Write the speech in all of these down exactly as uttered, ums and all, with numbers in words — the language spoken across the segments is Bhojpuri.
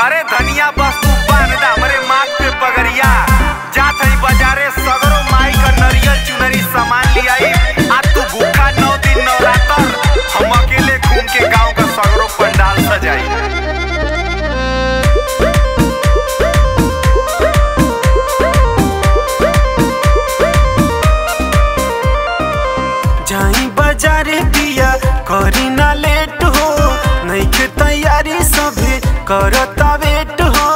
अरे धनिया बस तू बांध दा हमरे माथ पे पगड़िया। जात हई बाजारे सगरो माई का नरियल चुनरी सामान लियाई। आज तू भूखा नौ दिन नवरात्र, हम अकेले घूम के गाँव का सगरो पंडाल सजाई। जाई बाजारे पिया करी ना लेट हो, नहीं के तैयारी सभे करता वेट हो।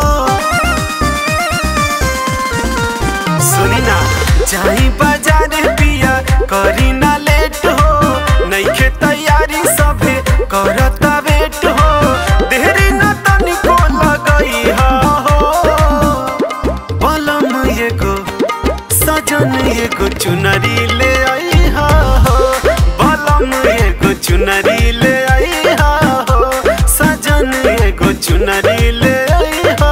सुनी ना जाई बाजारे पिया करी ना लेट हो, नहीं के तैयारी सभे करता वेट हो। देरी ना तनिको लगई हो, बलम एगो सजन एगो चुनरी ले आई हो, बलम एगो चुनरी ले आई हो, सजन एगो चुनरी ले आई हो।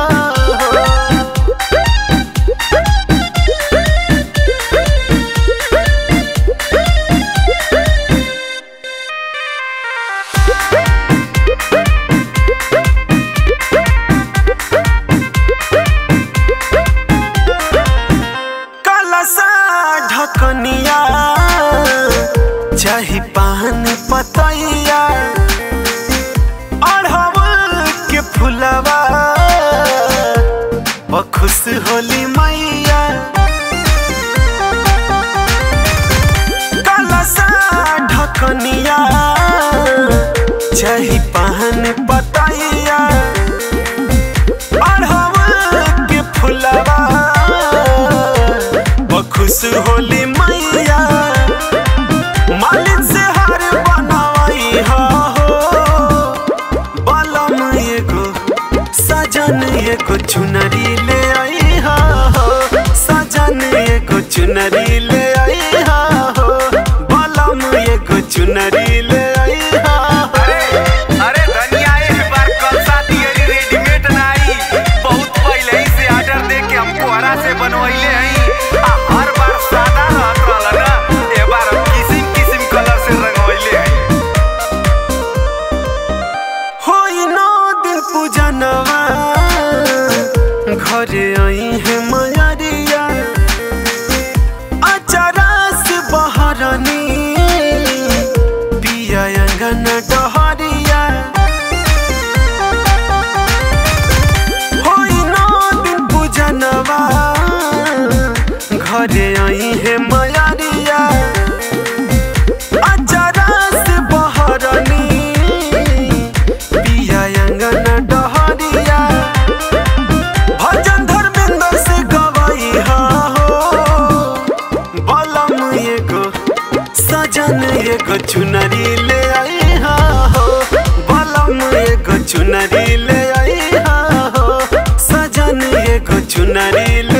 कलसा ढकनिया चाही पान पतैया, अढ़वल के फुलवा खुश होली मैया। कलसा ढकनिया चाही पान पतैया, अढ़वल के फुलवा खुश होली मैया। मालिन से हार बनवाई हो, बलम एगो सजन एगो चुनरी ले आई हो, सजन एगो चुनरी ले आई हो, बलम एगो चुनरी ले आई हो। अरे अरे धनिया एक बार कलसा दियरी रेडीमेड ना आई, बहुत पहले ही से ऑर्डर दे के हमको हरा से बनवाइले हई। आ हर बार सादा रहत रहल ना, ए बार किसिम किसिम कलर से रंगवाइले हई। होई नौ दिन पूजनवा घरे आई है मयरिया, अचारा से बहरनी पिया अंगन डहरिया। होई नौ दिन पूजनवा घरे आई है मयरिया, अचारा से बहरनी पिया अंगन डहरिया। भजन धर्मेंद्र से गवाई हो, बलम एगो सजन एगो चुनरी ले आई हो, बलम एगो चुनरी ले आई हो, सजन एगो चुनरी ले